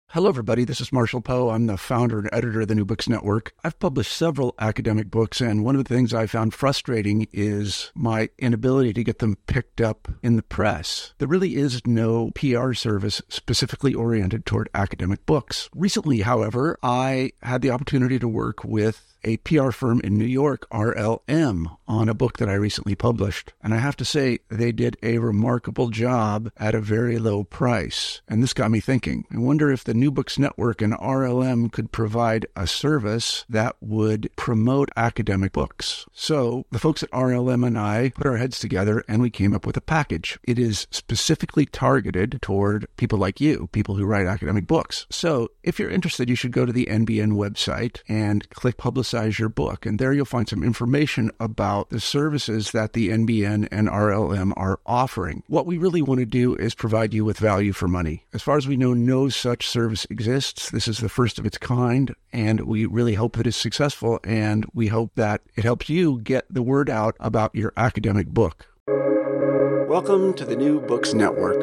Hello, everybody. This is Marshall Poe. I'm the founder and editor of the New Books Network. I've published several academic books, and one of the things I found frustrating is my inability to get them picked up in the press. There really is no PR service specifically oriented toward academic books. Recently, however, I had the opportunity to work with a PR firm in New York, RLM, on a book that I recently published. And I have to say, they did a remarkable job at a very low price. And this got me thinking. I wonder if the New Books Network and RLM could provide a service that would promote academic books. So the folks at RLM and I put our heads together and we came up with a package. It is specifically targeted toward people like you, people who write academic books. So if you're interested, you should go to the NBN website and click Publicize Your Book. And there you'll find some information about the services that the NBN and RLM are offering. What we really want to do is provide you with value for money. As far as we know, no such service exists. This is the first of its kind, and we really hope that it's successful, and we hope that it helps you get the word out about your academic book. Welcome to the New Books Network.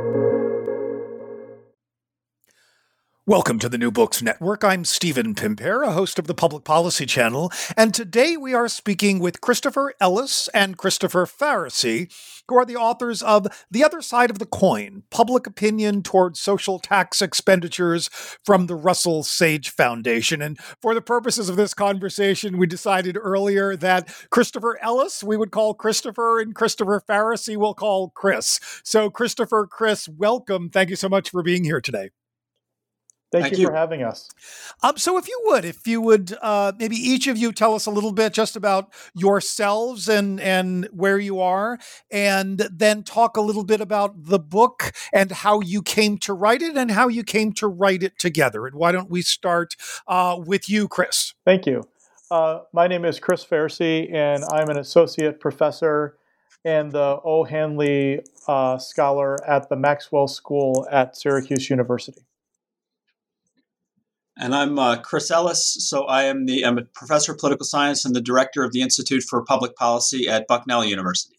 Welcome to the New Books Network. I'm Stephen Pimpare, a host of the Public Policy Channel, and today we are speaking with Christopher Ellis and Christopher Faracy, who are the authors of The Other Side of the Coin, Public Opinion Toward Social Tax Expenditures from the Russell Sage Foundation. And for the purposes of this conversation, we decided earlier that Christopher Ellis we would call Christopher, and Christopher Faracy we'll call Chris. So Christopher, Chris, welcome. Thank you so much for being here today. Thank you for having us. So if you would, maybe each of you tell us a little bit just about yourselves and where you are, and then talk a little bit about the book and how you came to write it and how you came to write it together. And why don't we start with you, Chris? Thank you. My name is Chris Faracy, and I'm an associate professor and the O. Hanley Scholar at the Maxwell School at Syracuse University. And I'm Chris Ellis. So I'm a professor of political science and the director of the Institute for Public Policy at Bucknell University.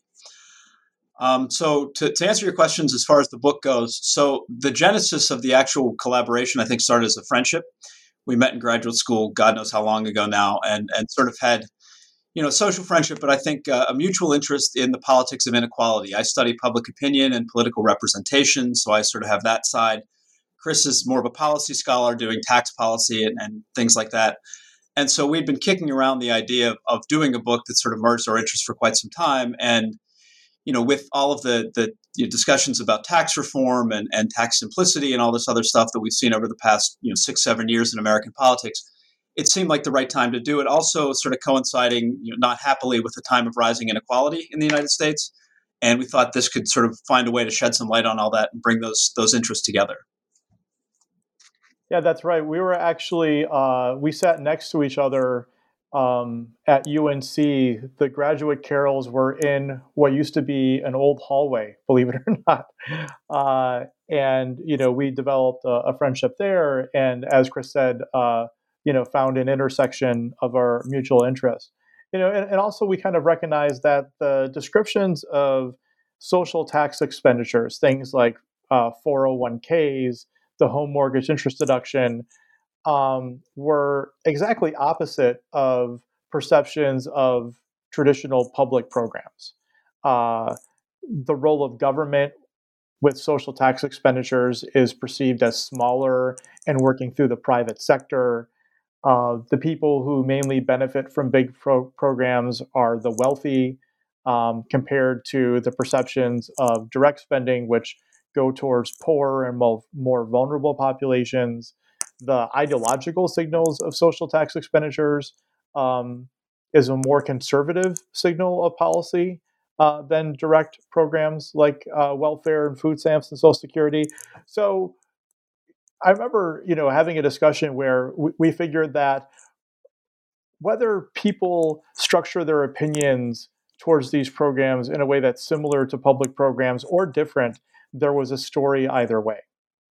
So to answer your questions as far as the book goes, so the genesis of the actual collaboration, I think, started as a friendship. We met in graduate school, God knows how long ago now, and sort of had, social friendship, but I think a mutual interest in the politics of inequality. I study public opinion and political representation, so I sort of have that side. Chris is more of a policy scholar doing tax policy and things like that. And so we'd been kicking around the idea of doing a book that sort of merged our interests for quite some time. And, with all of the discussions about tax reform and tax simplicity and all this other stuff that we've seen over the past, 6-7 years in American politics, it seemed like the right time to do it. Also sort of coinciding, not happily with the time of rising inequality in the United States. And we thought this could sort of find a way to shed some light on all that and bring those interests together. Yeah, that's right. We were actually, we sat next to each other at UNC. The graduate carrels were in what used to be an old hallway, believe it or not. And, we developed a friendship there. And as Chris said, found an intersection of our mutual interest. And also we kind of recognized that the descriptions of social tax expenditures, things like 401ks, the home mortgage interest deduction, were exactly opposite of perceptions of traditional public programs. The role of government with social tax expenditures is perceived as smaller and working through the private sector. The people who mainly benefit from big programs are the wealthy, compared to the perceptions of direct spending, which go towards poorer and more vulnerable populations. The ideological signals of social tax expenditures is a more conservative signal of policy than direct programs like welfare and food stamps and Social Security. So I remember, having a discussion where we figured that whether people structure their opinions towards these programs in a way that's similar to public programs or different, there was a story either way.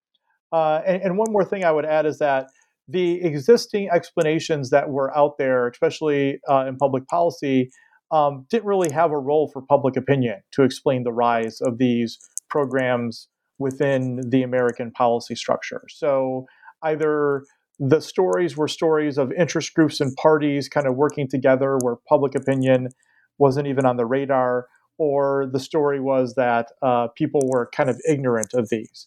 And one more thing I would add is that the existing explanations that were out there, especially in public policy, didn't really have a role for public opinion to explain the rise of these programs within the American policy structure. So either the stories were stories of interest groups and parties kind of working together where public opinion wasn't even on the radar, or the story was that people were kind of ignorant of these.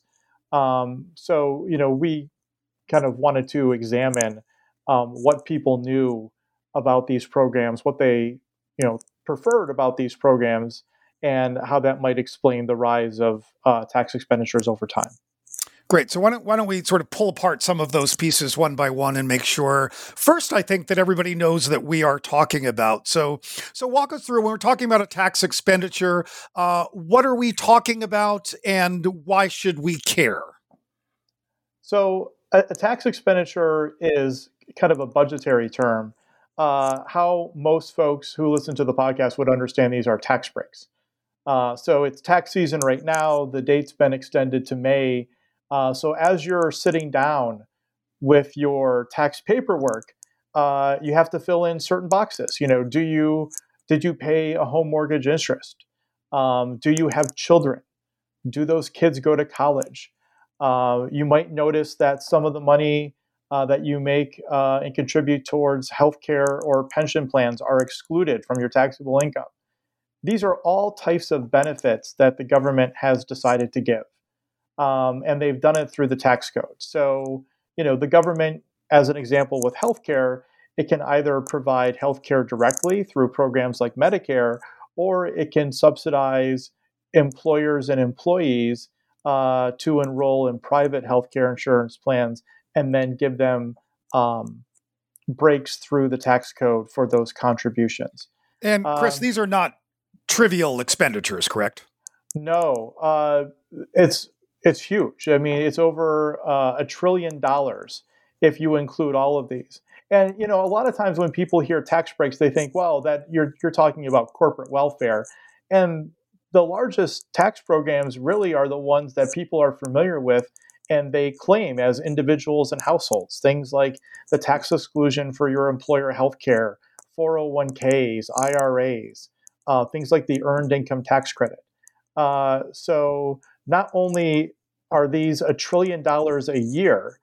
So, we kind of wanted to examine what people knew about these programs, what they, preferred about these programs, and how that might explain the rise of tax expenditures over time. Great. So why don't we sort of pull apart some of those pieces one by one and make sure, first, I think that everybody knows that we are talking about. So walk us through, when we're talking about a tax expenditure, what are we talking about and why should we care? So a tax expenditure is kind of a budgetary term. How most folks who listen to the podcast would understand these are tax breaks. So it's tax season right now. The date's been extended to May. So as you're sitting down with your tax paperwork, you have to fill in certain boxes. Did you pay a home mortgage interest? Do you have children? Do those kids go to college? You might notice that some of the money that you make and contribute towards healthcare or pension plans are excluded from your taxable income. These are all types of benefits that the government has decided to give. And they've done it through the tax code. So, the government, as an example with healthcare, it can either provide healthcare directly through programs like Medicare, or it can subsidize employers and employees to enroll in private healthcare insurance plans and then give them breaks through the tax code for those contributions. And Chris, these are not trivial expenditures, correct? No, it's huge. I mean, it's over $1 trillion if you include all of these. And a lot of times when people hear tax breaks, they think, well, that you're talking about corporate welfare. And the largest tax programs really are the ones that people are familiar with and they claim as individuals and households. Things like the tax exclusion for your employer healthcare, 401ks, IRAs, things like the earned income tax credit. So not only are these $1 trillion a year,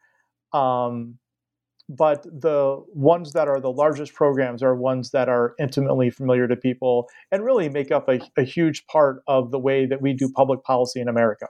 but the ones that are the largest programs are ones that are intimately familiar to people and really make up a huge part of the way that we do public policy in America.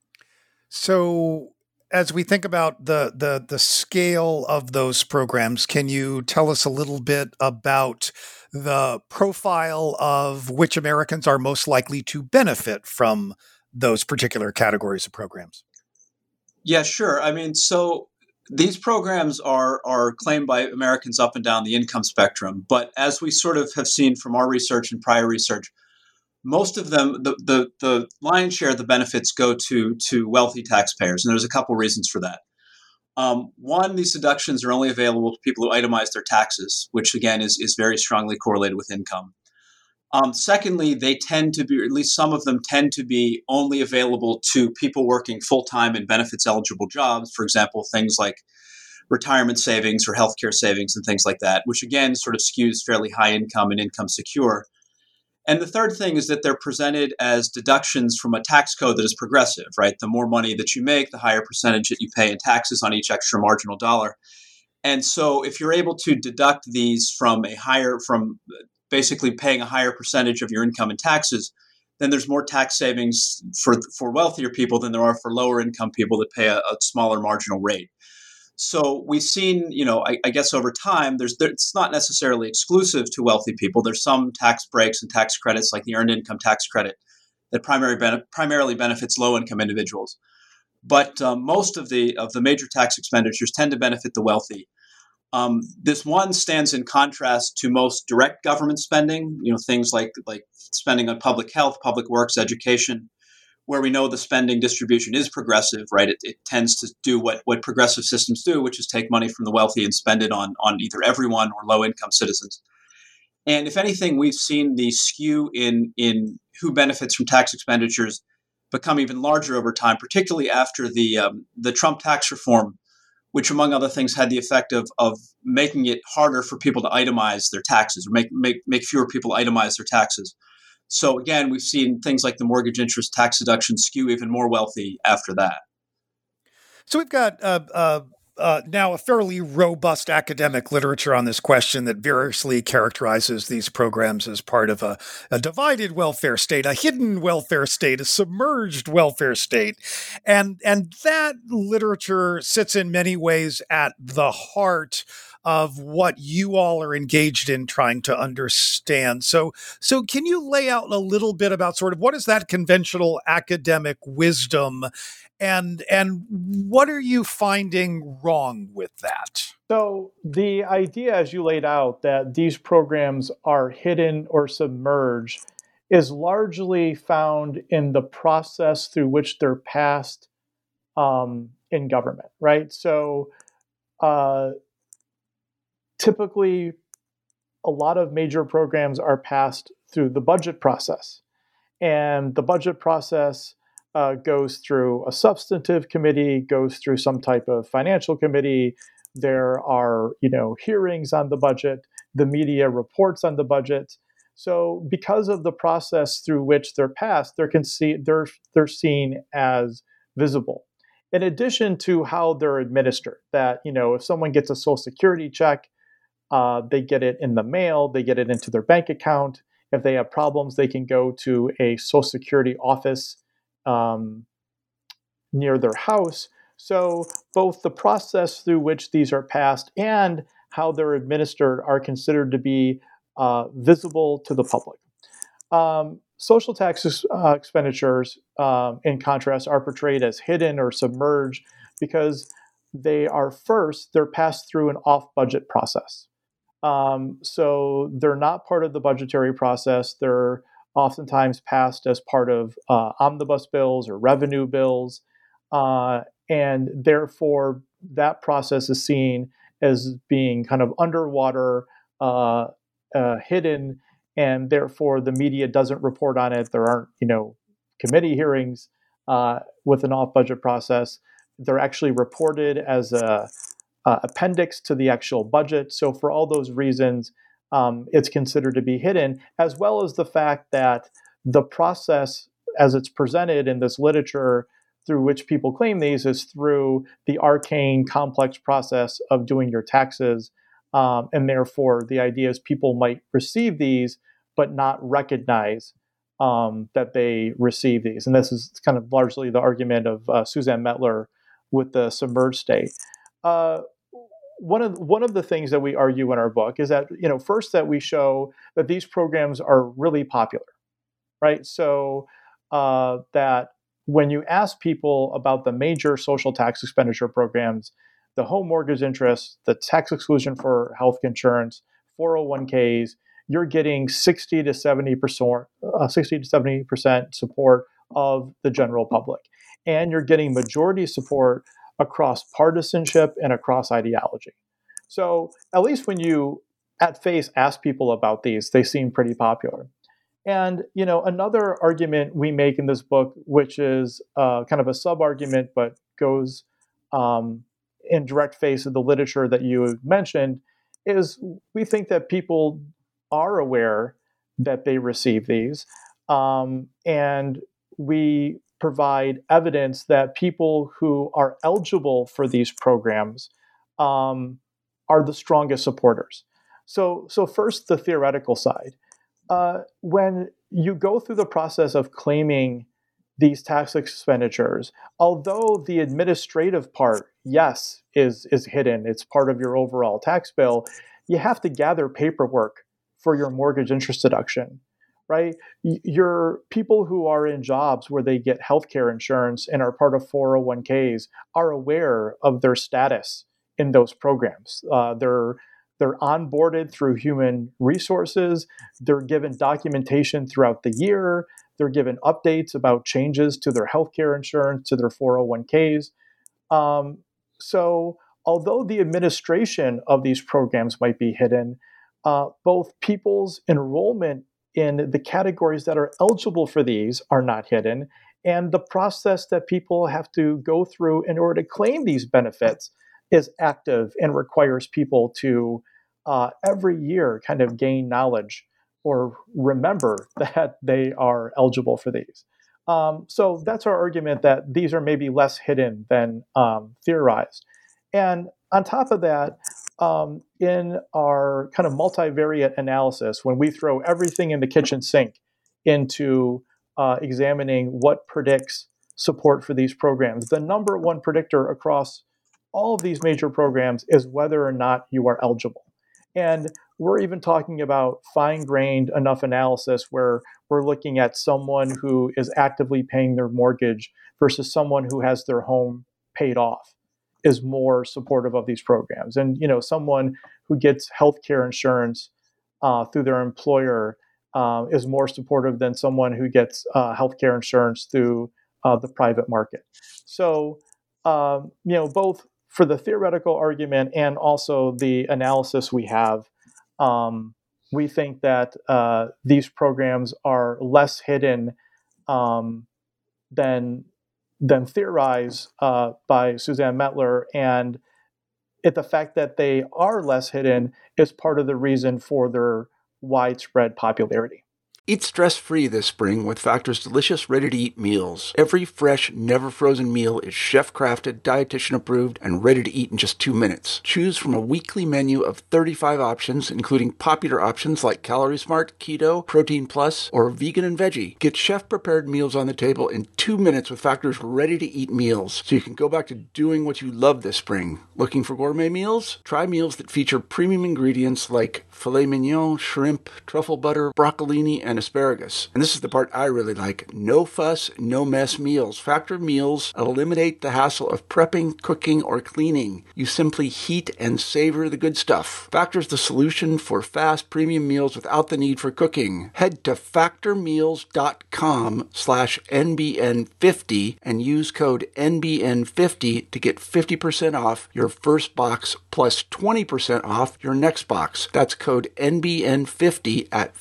So as we think about the scale of those programs, can you tell us a little bit about the profile of which Americans are most likely to benefit from those particular categories of programs? Yeah, sure. I mean, so these programs are claimed by Americans up and down the income spectrum. But as we sort of have seen from our research and prior research, most of them, the lion's share of the benefits go to wealthy taxpayers. And there's a couple reasons for that. One, these deductions are only available to people who itemize their taxes, which again is very strongly correlated with income. Secondly, they tend to be, or at least some of them tend to be only available to people working full-time in benefits eligible jobs. For example, things like retirement savings or healthcare savings and things like that, which again sort of skews fairly high income and income secure. And the third thing is that they're presented as deductions from a tax code that is progressive, right? The more money that you make, the higher percentage that you pay in taxes on each extra marginal dollar. And so if you're able to deduct these from basically paying a higher percentage of your income in taxes, then there's more tax savings for wealthier people than there are for lower income people that pay a smaller marginal rate. So we've seen, I guess over time, it's not necessarily exclusive to wealthy people. There's some tax breaks and tax credits like the earned income tax credit that primarily benefits low income individuals. But most of the major tax expenditures tend to benefit the wealthy. This one stands in contrast to most direct government spending, things like spending on public health, public works, education, where we know the spending distribution is progressive, right? It tends to do what progressive systems do, which is take money from the wealthy and spend it on either everyone or low-income citizens. And if anything, we've seen the skew in who benefits from tax expenditures become even larger over time, particularly after the Trump tax reform, which, among other things, had the effect of making it harder for people to itemize their taxes, or make fewer people itemize their taxes. So again, we've seen things like the mortgage interest tax deduction skew even more wealthy after that. So we've got now a fairly robust academic literature on this question that variously characterizes these programs as part of a divided welfare state, a hidden welfare state, a submerged welfare state. And that literature sits in many ways at the heart of what you all are engaged in trying to understand. So can you lay out a little bit about sort of what is that conventional academic wisdom, and what are you finding wrong with that? So the idea, as you laid out, that these programs are hidden or submerged is largely found in the process through which they're passed in government, right? So typically, a lot of major programs are passed through the budget process. And the budget process goes through a substantive committee, goes through some type of financial committee. There are, hearings on the budget. The media reports on the budget. So because of the process through which they're passed, they're seen as visible. In addition to how they're administered, that, if someone gets a Social Security check, they get it in the mail, they get it into their bank account. If they have problems, they can go to a Social Security office near their house. So both the process through which these are passed and how they're administered are considered to be visible to the public. Social tax expenditures, in contrast, are portrayed as hidden or submerged because they're passed through an off-budget process. So they're not part of the budgetary process. They're oftentimes passed as part of omnibus bills or revenue bills. And therefore, that process is seen as being kind of underwater, hidden, and therefore the media doesn't report on it. There aren't, committee hearings with an off-budget process. They're actually reported as a appendix to the actual budget. So for all those reasons, it's considered to be hidden, as well as the fact that the process, as it's presented in this literature, through which people claim these, is through the arcane, complex process of doing your taxes. And therefore, the idea is people might receive these, but not recognize that they receive these. And this is kind of largely the argument of Suzanne Mettler with the submerged state. One of the things that we argue in our book is that, first, that we show that these programs are really popular, right? So that when you ask people about the major social tax expenditure programs, the home mortgage interest, the tax exclusion for health insurance, 401ks, you're getting 60 to 70% support of the general public. And you're getting majority support across partisanship and across ideology. So at least when you, at face, ask people about these, they seem pretty popular. And, another argument we make in this book, which is kind of a sub-argument, but goes in direct face of the literature that you mentioned, is we think that people are aware that they receive these. And we provide evidence that people who are eligible for these programs are the strongest supporters. So first, the theoretical side. When you go through the process of claiming these tax expenditures, although the administrative part, yes, is hidden, it's part of your overall tax bill, you have to gather paperwork for your mortgage interest deduction, right? Your people who are in jobs where they get healthcare insurance and are part of 401ks are aware of their status in those programs. They're onboarded through human resources. They're given documentation throughout the year. They're given updates about changes to their healthcare insurance, to their 401ks. So although the administration of these programs might be hidden, both people's enrollment in the categories that are eligible for these are not hidden, and the process that people have to go through in order to claim these benefits is active and requires people to every year kind of gain knowledge or remember that they are eligible for these. So that's our argument, that these are maybe less hidden than theorized. And on top of that, in our kind of multivariate analysis, when we throw everything in the kitchen sink into examining what predicts support for these programs, the number one predictor across all of these major programs is whether or not you are eligible. And we're even talking about fine-grained enough analysis where we're looking at someone who is actively paying their mortgage versus someone who has their home paid off is more supportive of these programs. And someone who gets healthcare insurance through their employer is more supportive than someone who gets healthcare insurance through the private market. So, both for the theoretical argument and also the analysis we have, we think that these programs are less hidden than theorized by Suzanne Mettler, and the fact that they are less hidden is part of the reason for their widespread popularity. Eat stress-free this spring with Factor's delicious, ready-to-eat meals. Every fresh, never-frozen meal is chef-crafted, dietitian-approved, and ready to eat in just 2 minutes. Choose from a weekly menu of 35 options, including popular options like Calorie Smart, Keto, Protein Plus, or Vegan and Veggie. Get chef-prepared meals on the table in 2 minutes with Factor's ready-to-eat meals, so you can go back to doing what you love this spring. Looking for gourmet meals? Try meals that feature premium ingredients like filet mignon, shrimp, truffle butter, broccolini, and asparagus. And this is the part I really like. No fuss, no mess meals. Factor meals eliminate the hassle of prepping, cooking, or cleaning. You simply heat and savor the good stuff. Factor's the solution for fast premium meals without the need for cooking. Head to factormeals.com/NBN50 and use code NBN50 to get 50% off your first box plus 20% off your next box. That's code NBN50 at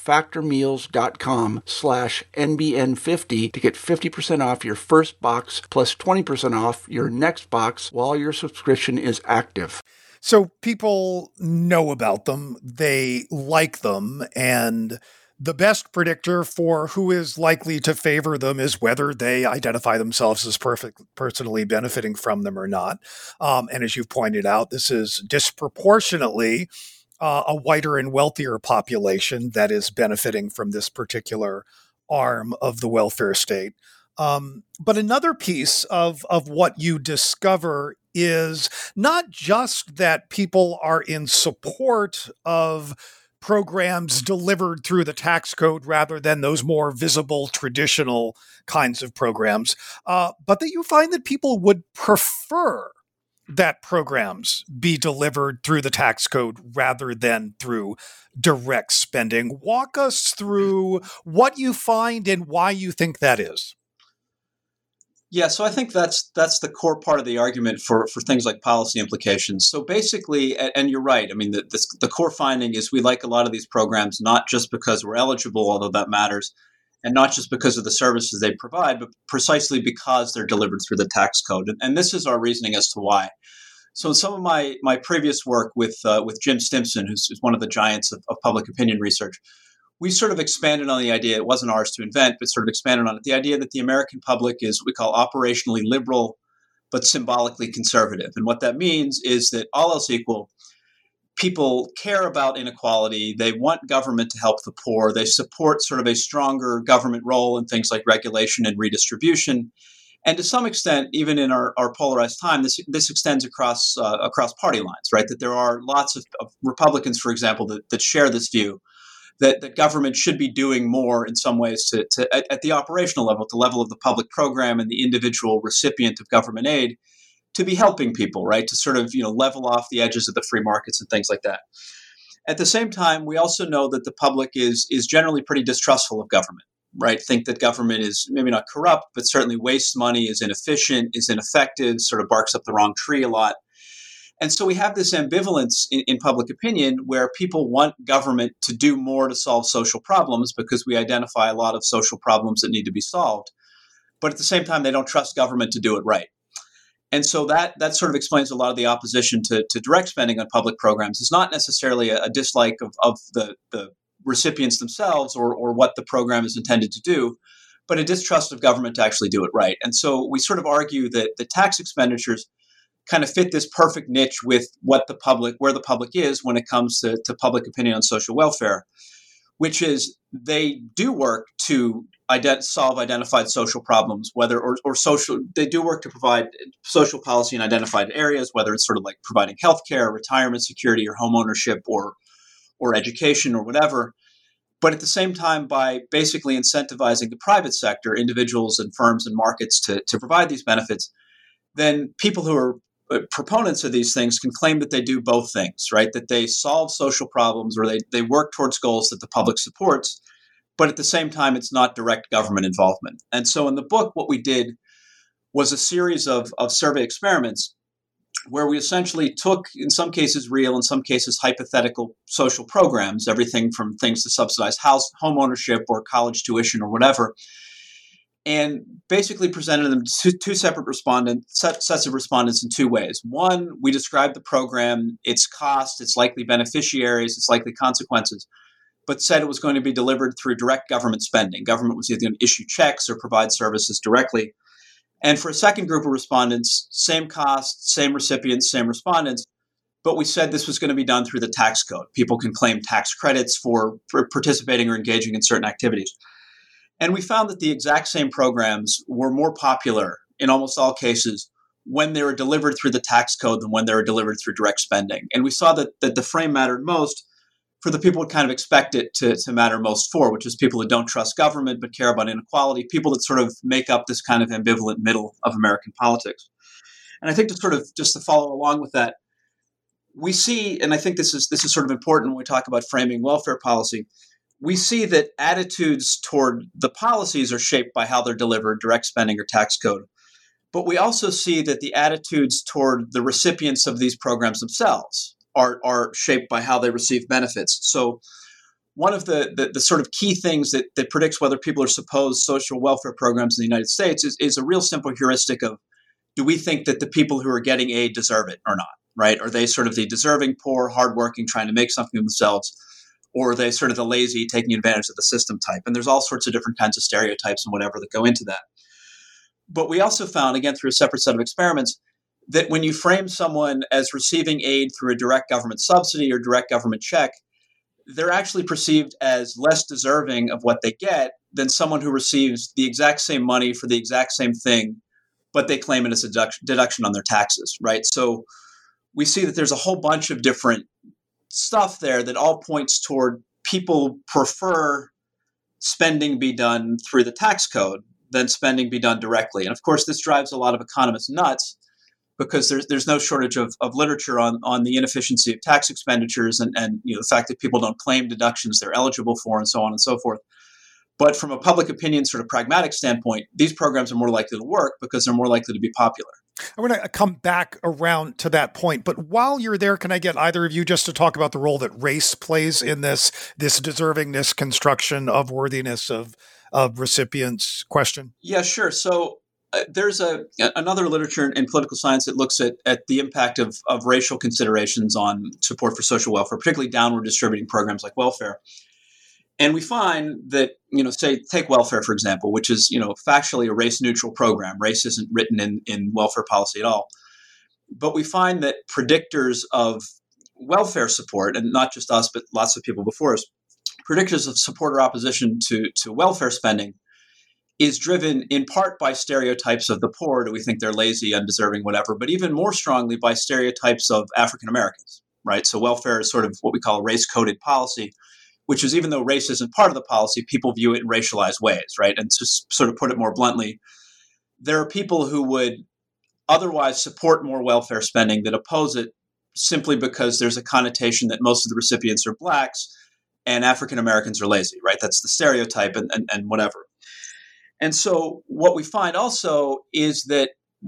factormeals.com/NBN50 to get 50% off your first box plus 20% off your next box while your subscription is active. So people know about them, they like them, and the best predictor for who is likely to favor them is whether they identify themselves as personally benefiting from them or not. And as you've pointed out, this is disproportionately a whiter and wealthier population that is benefiting from this particular arm of the welfare state. But another piece of what you discover is not just that people are in support of programs delivered through the tax code rather than those more visible traditional kinds of programs, but that you find that people would prefer that programs be delivered through the tax code rather than through direct spending. Walk us through what you find and why you think that is. Yeah, so I think that's the core part of the argument for things like policy implications. So basically, and you're right, I mean, the core finding is we like a lot of these programs, not just because we're eligible, although that matters, and not just because of the services they provide, but precisely because they're delivered through the tax code. And this is our reasoning as to why. So in some of my previous work with Jim Stimson, who's one of the giants of public opinion research, we sort of expanded on the idea, it wasn't ours to invent, but sort of expanded on it, the idea that the American public is what we call operationally liberal, but symbolically conservative. And what that means is that all else equal, people care about inequality. They want government to help the poor. They support sort of a stronger government role in things like regulation and redistribution. And to some extent, even in our polarized time, this extends across party lines, right? That there are lots of Republicans, for example, that share this view that government should be doing more in some ways to at the operational level, at the level of the public program and the individual recipient of government aid, to be helping people, right? To sort of, level off the edges of the free markets and things like that. At the same time, we also know that the public is generally pretty distrustful of government, right? Think that government is maybe not corrupt, but certainly wastes money, is inefficient, is ineffective, sort of barks up the wrong tree a lot. And so we have this ambivalence in public opinion where people want government to do more to solve social problems because we identify a lot of social problems that need to be solved. But at the same time, they don't trust government to do it right. And so that sort of explains a lot of the opposition to direct spending on public programs. It's not necessarily a dislike of the recipients themselves or what the program is intended to do, but a distrust of government to actually do it right. And so we sort of argue that the tax expenditures kind of fit this perfect niche with where the public is when it comes to public opinion on social welfare, which is they do work to solve identified social problems, they do work to provide social policy in identified areas, whether it's sort of like providing healthcare, retirement security, or home ownership, or education, or whatever. But at the same time, by basically incentivizing the private sector, individuals and firms and markets to provide these benefits, then people who are proponents of these things can claim that they do both things, right? That they solve social problems, or they work towards goals that the public supports, but at the same time, it's not direct government involvement. And so in the book, what we did was a series of survey experiments where we essentially took, in some cases real, in some cases hypothetical social programs, everything from things to subsidize home ownership or college tuition or whatever, and basically presented them to two separate sets of respondents in two ways. One, we described the program, its cost, its likely beneficiaries, its likely consequences, but said it was going to be delivered through direct government spending. Government was either going to issue checks or provide services directly. And for a second group of respondents, same cost, same recipients, same respondents, but we said this was going to be done through the tax code. People can claim tax credits for participating or engaging in certain activities. And we found that the exact same programs were more popular in almost all cases when they were delivered through the tax code than when they were delivered through direct spending. And we saw that the frame mattered most for the people who kind of expect it to matter most for, which is people who don't trust government but care about inequality, people that sort of make up this kind of ambivalent middle of American politics. And I think just to follow along with that, we see, and I think this is sort of important when we talk about framing welfare policy, we see that attitudes toward the policies are shaped by how they're delivered, direct spending or tax code. But we also see that the attitudes toward the recipients of these programs themselves are shaped by how they receive benefits. So one of the sort of key things that predicts whether people are supposed social welfare programs in the United States is a real simple heuristic of, do we think that the people who are getting aid deserve it or not, right? Are they sort of the deserving, poor, hardworking, trying to make something of themselves? Or are they sort of the lazy, taking advantage of the system type? And there's all sorts of different kinds of stereotypes and whatever that go into that. But we also found, again, through a separate set of experiments, that when you frame someone as receiving aid through a direct government subsidy or direct government check, they're actually perceived as less deserving of what they get than someone who receives the exact same money for the exact same thing, but they claim it as a deduction on their taxes, right? So we see that there's a whole bunch of different stuff there that all points toward people prefer spending be done through the tax code than spending be done directly. And of course, this drives a lot of economists nuts, because there's no shortage of literature on the inefficiency of tax expenditures and the fact that people don't claim deductions they're eligible for and so on and so forth. But from a public opinion sort of pragmatic standpoint, these programs are more likely to work because they're more likely to be popular. I want to come back around to that point, but while you're there, can I get either of you just to talk about the role that race plays in this deservingness construction of worthiness of recipients question? Yeah, sure. So there's another literature in political science that looks at the impact of racial considerations on support for social welfare, particularly downward distributing programs like welfare. And we find that, say, take welfare, for example, which is, factually a race-neutral program. Race isn't written in welfare policy at all. But we find that predictors of welfare support, and not just us, but lots of people before us, predictors of support or opposition to welfare spending is driven in part by stereotypes of the poor. Do we think they're lazy, undeserving, whatever, but even more strongly by stereotypes of African Americans, right? So welfare is sort of what we call a race-coded policy, which is, even though race isn't part of the policy, people view it in racialized ways, right? And to sort of put it more bluntly, there are people who would otherwise support more welfare spending that oppose it simply because there's a connotation that most of the recipients are blacks and African Americans are lazy, right? That's the stereotype and whatever. And so what we find also is that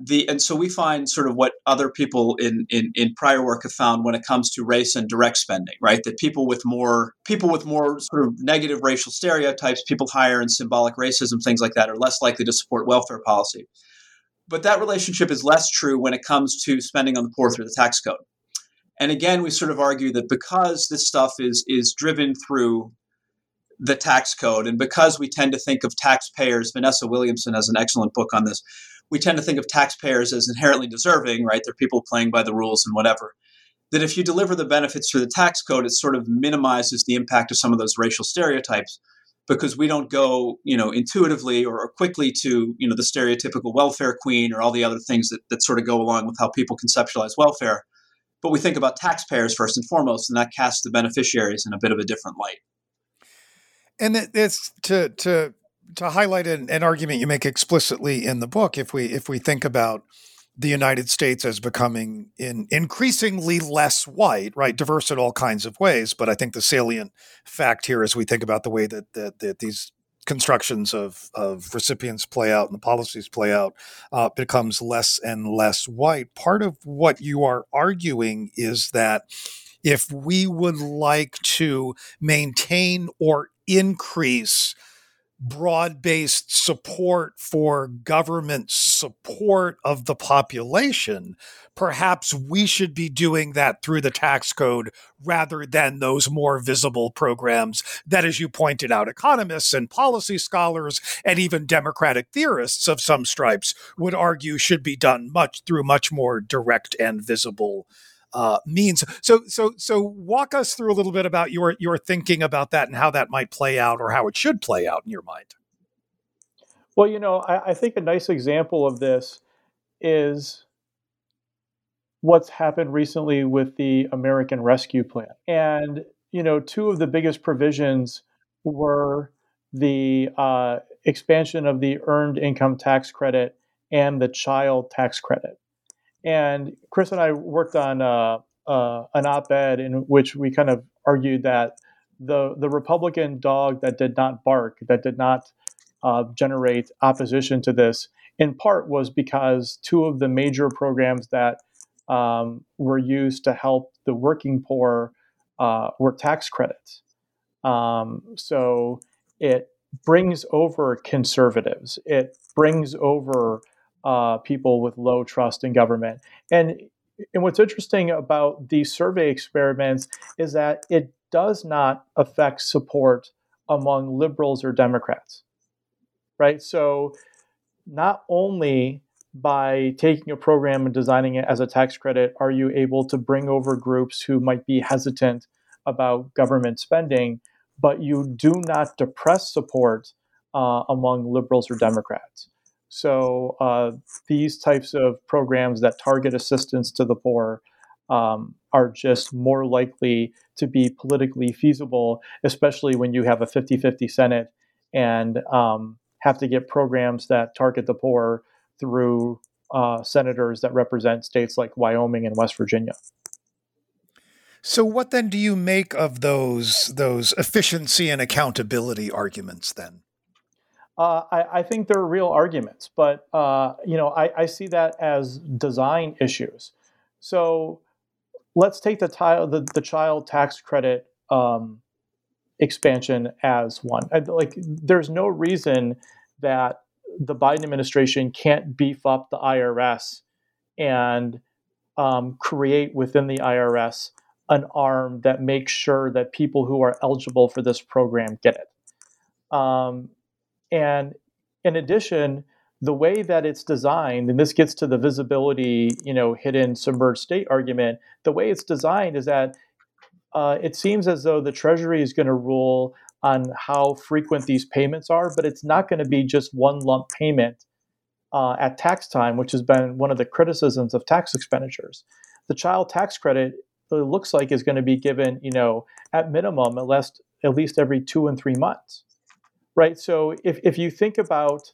so we find sort of what other people in prior work have found when it comes to race and direct spending, right? That people with more sort of negative racial stereotypes, people higher in symbolic racism, things like that, are less likely to support welfare policy. But that relationship is less true when it comes to spending on the poor through the tax code. And again, we sort of argue that because this stuff is driven through the tax code, and because we tend to think of taxpayers, Vanessa Williamson has an excellent book on this, we tend to think of taxpayers as inherently deserving, right? They're people playing by the rules and whatever. That if you deliver the benefits through the tax code, it sort of minimizes the impact of some of those racial stereotypes, because we don't go, intuitively or quickly to, the stereotypical welfare queen or all the other things that sort of go along with how people conceptualize welfare. But we think about taxpayers first and foremost, and that casts the beneficiaries in a bit of a different light. And it's to highlight an argument you make explicitly in the book. If we think about the United States as becoming increasingly less white, right, diverse in all kinds of ways, but I think the salient fact here, as we think about the way that these constructions of recipients play out and the policies play out, becomes less and less white. Part of what you are arguing is that if we would like to maintain or increase broad-based support for government support of the population, perhaps we should be doing that through the tax code rather than those more visible programs that, as you pointed out, economists and policy scholars and even democratic theorists of some stripes would argue should be done through much more direct and visible means. So walk us through a little bit about your thinking about that and how that might play out, or how it should play out in your mind. Well, I think a nice example of this is what's happened recently with the American Rescue Plan. And, two of the biggest provisions were the expansion of the earned income tax credit and the child tax credit. And Chris and I worked on an op-ed in which we kind of argued that the Republican dog that did not bark, that did not generate opposition to this, in part was because two of the major programs that were used to help the working poor were tax credits. So it brings over conservatives. It brings over people with low trust in government. And what's interesting about these survey experiments is that it does not affect support among liberals or Democrats, right? So not only by taking a program and designing it as a tax credit are you able to bring over groups who might be hesitant about government spending, but you do not depress support among liberals or Democrats. So these types of programs that target assistance to the poor are just more likely to be politically feasible, especially when you have a 50-50 Senate and have to get programs that target the poor through senators that represent states like Wyoming and West Virginia. So what then do you make of those efficiency and accountability arguments then? I think they're real arguments, but I see that as design issues. So let's take the child tax credit expansion as one. There's no reason that the Biden administration can't beef up the IRS and create within the IRS an arm that makes sure that people who are eligible for this program get it. And in addition, the way that it's designed, and this gets to the visibility, hidden submerged state argument, the way it's designed is that it seems as though the Treasury is going to rule on how frequent these payments are, but it's not going to be just one lump payment at tax time, which has been one of the criticisms of tax expenditures. The child tax credit, it looks like, is going to be given, at minimum, at least every 2 and 3 months. Right. So if you think about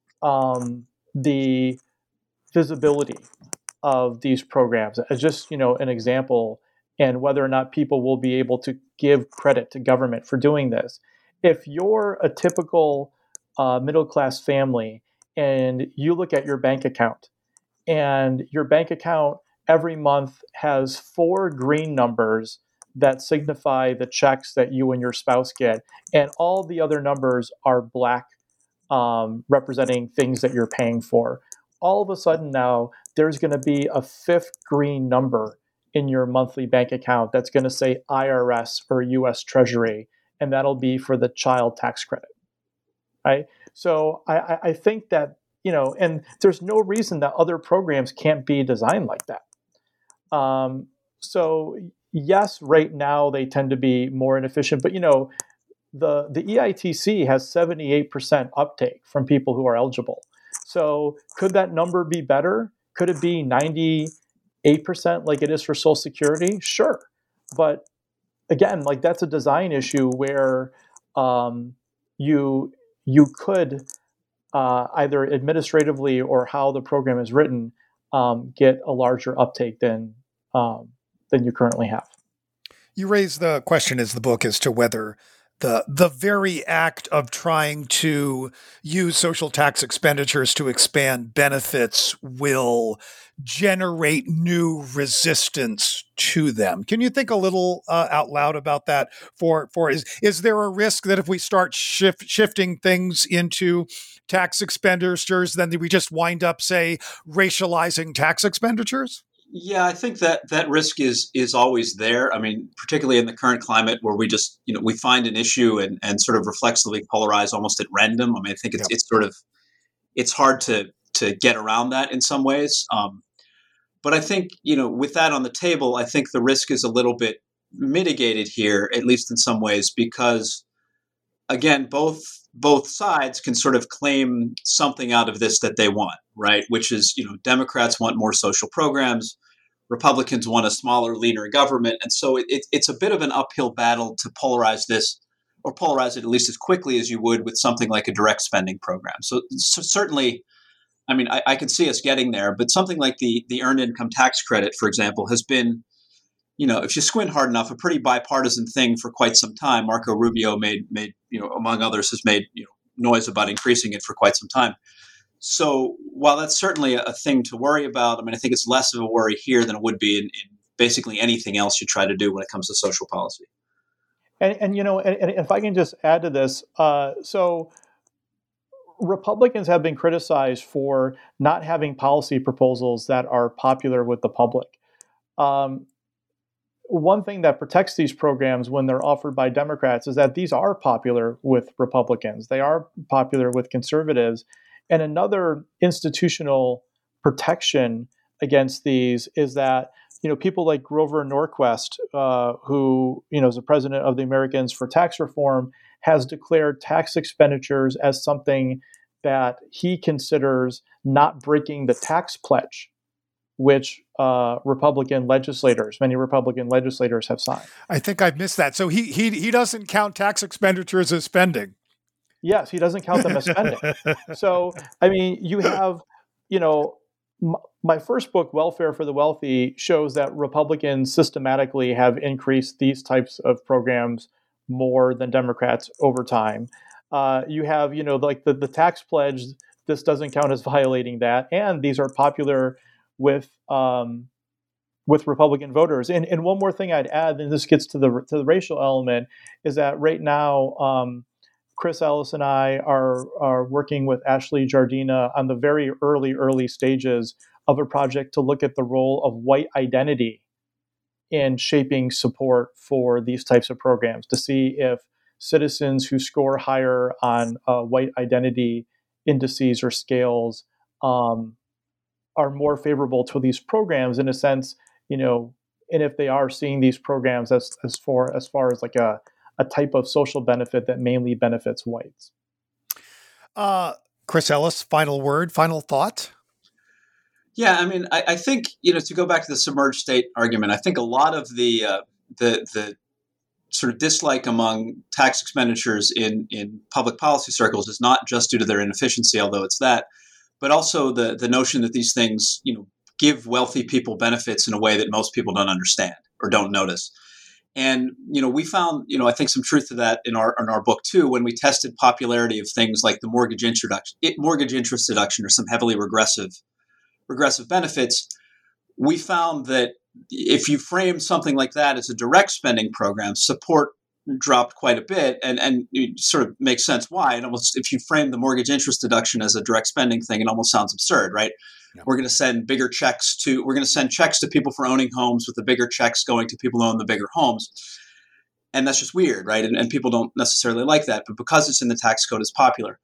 the visibility of these programs as just, an example, and whether or not people will be able to give credit to government for doing this. If you're a typical middle-class family and you look at your bank account, and your bank account every month has 4 green numbers that signify the checks that you and your spouse get, and all the other numbers are black, representing things that you're paying for. All of a sudden now, there's going to be a 5th green number in your monthly bank account that's going to say IRS or U.S. Treasury, and that'll be for the child tax credit, right? So I think that and there's no reason that other programs can't be designed like that. So yes, right now they tend to be more inefficient, but the EITC has 78% uptake from people who are eligible. So could that number be better? Could it be 98% like it is for Social Security? Sure. But again, like that's a design issue where you could either administratively or how the program is written get a larger uptake than you currently have. You raise the question as the book as to whether the very act of trying to use social tax expenditures to expand benefits will generate new resistance to them. Can you think a little out loud about that? Is there a risk that if we start shifting things into tax expenditures, then we just wind up, say, racializing tax expenditures? Yeah, I think that risk is always there. I mean, particularly in the current climate where we just, we find an issue and sort of reflexively polarize almost at random. I mean, I think it's hard to get around that in some ways. But I think, with that on the table, I think the risk is a little bit mitigated here, at least in some ways, because again, both sides can sort of claim something out of this that they want, right? Which is, Democrats want more social programs, Republicans want a smaller, leaner government. And so it's a bit of an uphill battle to polarize this, or polarize it at least as quickly as you would with something like a direct spending program. So certainly, I mean, I could see us getting there, but something like the earned income tax credit, for example, has been, if you squint hard enough, a pretty bipartisan thing for quite some time. Marco Rubio made among others, has made noise about increasing it for quite some time. So while that's certainly a thing to worry about, I mean, I think it's less of a worry here than it would be in basically anything else you try to do when it comes to social policy. And if I can just add to this, so Republicans have been criticized for not having policy proposals that are popular with the public. One thing that protects these programs when they're offered by Democrats is that these are popular with Republicans. They are popular with conservatives. And another institutional protection against these is that, people like Grover Norquist, who, is the president of the Americans for Tax Reform, has declared tax expenditures as something that he considers not breaking the tax pledge, which many Republican legislators have signed. I think I've missed that. So he doesn't count tax expenditures as spending. Yes, he doesn't count them as spending. So, I mean, you have, my first book, Welfare for the Wealthy, shows that Republicans systematically have increased these types of programs more than Democrats over time. You have, like the tax pledge, this doesn't count as violating that. And these are popular with Republican voters. And one more thing I'd add, and this gets to the racial element, is that right now, Chris Ellis and I are working with Ashley Jardina on the very early stages of a project to look at the role of white identity in shaping support for these types of programs, to see if citizens who score higher on white identity indices or scales are more favorable to these programs in a sense, and if they are seeing these programs as far as like a type of social benefit that mainly benefits whites. Chris Ellis, final word, final thought? Yeah, I mean, I think, to go back to the submerged state argument, I think a lot of the sort of dislike among tax expenditures in public policy circles is not just due to their inefficiency, although it's that, but also the notion that these things, give wealthy people benefits in a way that most people don't understand or don't notice. And, we found, I think some truth to that in our book too, when we tested popularity of things like the mortgage interest deduction or some heavily regressive benefits. We found that if you frame something like that as a direct spending program, support dropped quite a bit, and it sort of makes sense why. And almost, if you frame the mortgage interest deduction as a direct spending thing, it almost sounds absurd, right? Yeah. We're going to send checks to people for owning homes, with the bigger checks going to people who own the bigger homes. And that's just weird, right? And people don't necessarily like that, but because it's in the tax code, it's popular.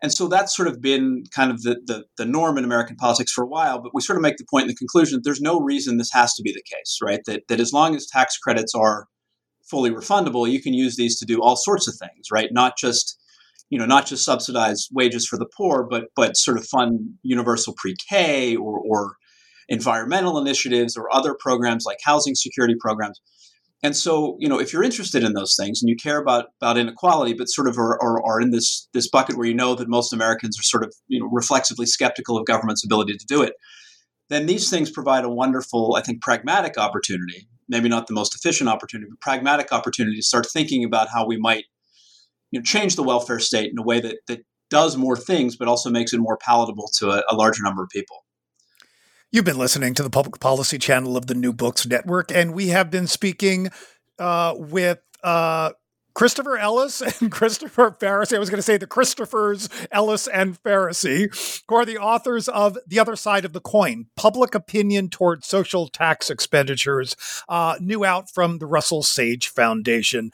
And so that's sort of been kind of the norm in American politics for a while, but we sort of make the point in the conclusion that there's no reason this has to be the case, right? That as long as tax credits are fully refundable, you can use these to do all sorts of things, right? Not just subsidize wages for the poor, but sort of fund universal pre-K or environmental initiatives or other programs like housing security programs. And so, if you're interested in those things and you care about inequality, but sort of are in this bucket where that most Americans are sort of reflexively skeptical of government's ability to do it, then these things provide a wonderful, I think, pragmatic opportunity, maybe not the most efficient opportunity, but pragmatic opportunity to start thinking about how we might change the welfare state in a way that does more things, but also makes it more palatable to a larger number of people. You've been listening to the Public Policy Channel of the New Books Network, and we have been speaking with Christopher Ellis and Christopher Faracy. I was going to say the Christophers Ellis and Faracy, who are the authors of The Other Side of the Coin, Public Opinion Toward Social Tax Expenditures, new out from the Russell Sage Foundation.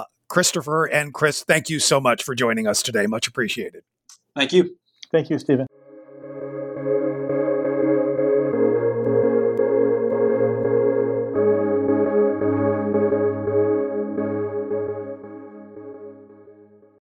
Christopher and Chris, thank you so much for joining us today. Much appreciated. Thank you. Thank you, Stephen.